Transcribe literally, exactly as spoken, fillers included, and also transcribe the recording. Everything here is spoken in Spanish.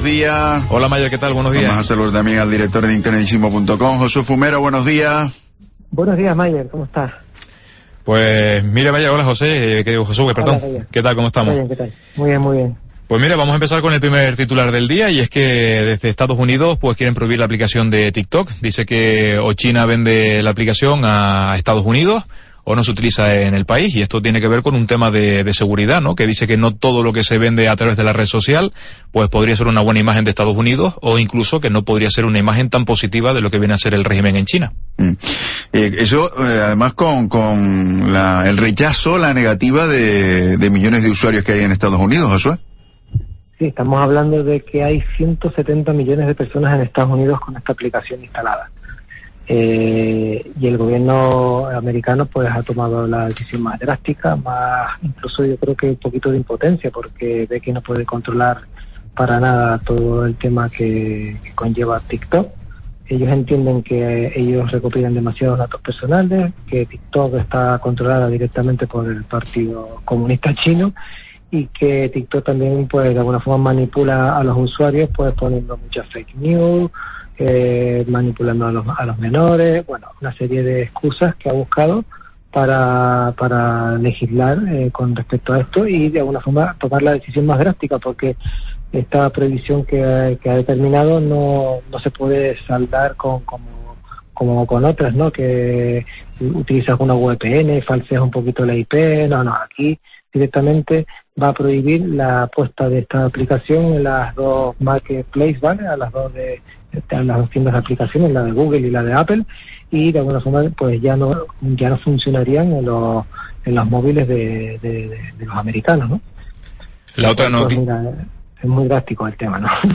buenos días. Hola Mayer, ¿qué tal? Buenos días. Vamos a saludar también al director de internetissimo punto com, Josué Fumero, buenos días. Buenos días, Mayer, ¿cómo estás? Pues mira, Mayer, hola José, eh, que Josué, perdón. Hola, ¿Qué tal? ¿Cómo estamos? Muy bien, ¿qué tal? Muy bien, muy bien. Pues mira, vamos a empezar con el primer titular del día, y es que desde Estados Unidos pues quieren prohibir la aplicación de TikTok. Dice que o China vende la aplicación a Estados Unidos o no se utiliza en el país, y esto tiene que ver con un tema de, de seguridad, ¿no? Que dice que no todo lo que se vende a través de la red social pues podría ser una buena imagen de Estados Unidos, o incluso que no podría ser una imagen tan positiva de lo que viene a ser el régimen en China. Mm. Eh, eso eh, además con, con la, el rechazo, la negativa de, de millones de usuarios que hay en Estados Unidos, Josué. Sí, estamos hablando de que hay ciento setenta millones de personas en Estados Unidos con esta aplicación instalada. Eh, y el gobierno americano pues ha tomado la decisión más drástica, más incluso yo creo que un poquito de impotencia, porque ve que no puede controlar para nada todo el tema que, que conlleva TikTok. Ellos entienden que ellos recopilan demasiados datos personales, que TikTok está controlada directamente por el Partido Comunista Chino, y que TikTok también pues de alguna forma manipula a los usuarios pues poniendo muchas fake news, eh, manipulando a los, a los menores, bueno, una serie de excusas que ha buscado para para legislar eh, con respecto a esto, y de alguna forma tomar la decisión más drástica, porque esta prohibición que, que ha determinado no no se puede saldar con como como con otras, ¿no? Que utilizas una V P N, falseas un poquito la I P, no, no, aquí directamente va a prohibir la puesta de esta aplicación en las dos marketplaces, ¿vale? A las dos de, de las dos tiendas de aplicaciones, la de Google y la de Apple, y de alguna forma pues ya no ya no funcionarían en los en los móviles de, de, de, de los americanos, ¿no? La otra noticia. Pues mira, es muy drástico el tema, ¿no?